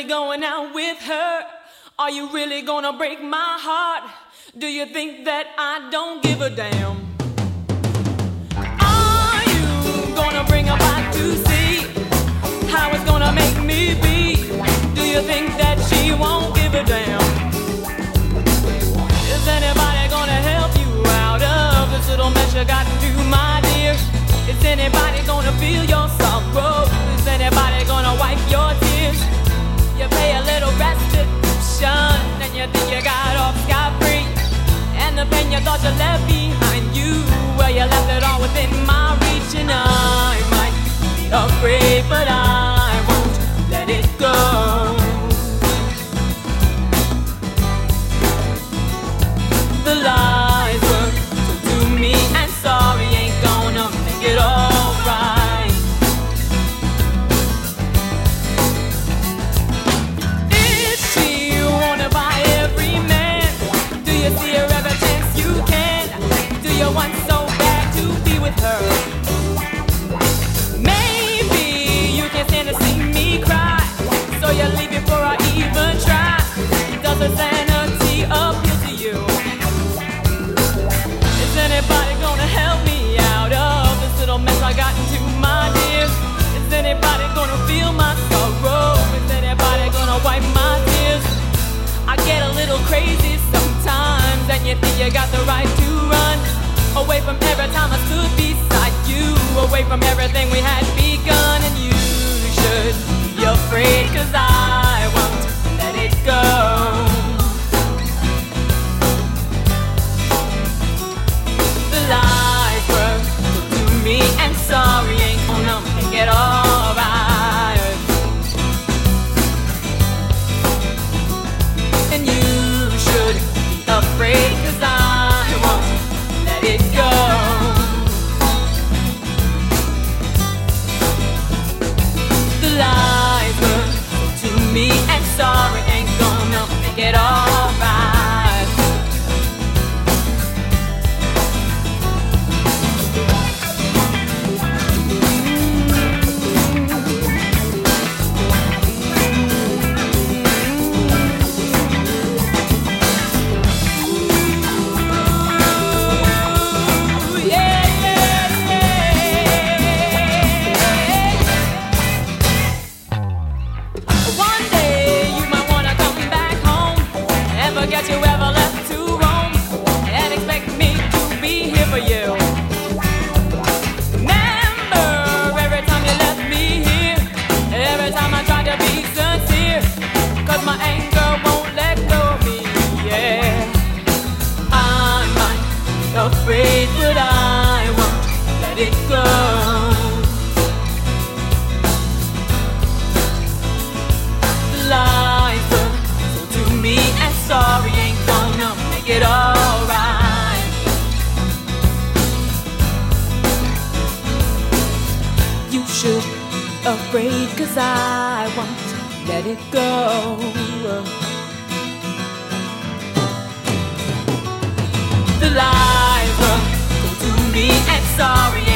really going out with her? Are you really gonna break my heart? Do you think that I don't give a damn? Are you gonna bring her back to see how it's gonna make me be? Do you think that she won't give a damn? Is anybody gonna help you out of this little mess you got into, my dear? Is anybody gonna feel your sorrow? Is anybody gonna wipe your tears? You pay a little restitution and you think you got off scot-free. And the pain you thought you left behind you, well, you left it all within my reach. And I might be afraid, but I won't let it go. The lies were told to me, and sorry ain't gonna make it alright. Is she wanted by every man? Do you see her every chance you can? Do you want so bad to be with her? Maybe you can't stand to see me cry, so you leave before I even try. Does her sanity appeal to you? Is anybody gonna help me out of this little mess I got into, my dear? Is anybody gonna feel my sorrow? Is anybody gonna wipe my tears? I get a little crazy sometimes, and you think you got the right to run away from every time I stood beside you, away from everything we had begun. And you should be afraid, 'cause I won't let it go. The lies were told to me, and sorry ain't gonna make it alright. And you should be afraid, 'cause I won't let it go. The lies were told to me, and sorry ain't gonna make it alright. One day you might wanna come back home and forget you ever left to roam, and expect me to be here for you. Remember every time you left me here, every time I tried to be sincere, 'cause my anger won't let go of me, yeah. I'm not afraid, but I won't let it go. Lies were told to me, and sorry ain't gonna make it alright. You should be afraid, 'cause I won't let it go. The lies were told to me, and sorry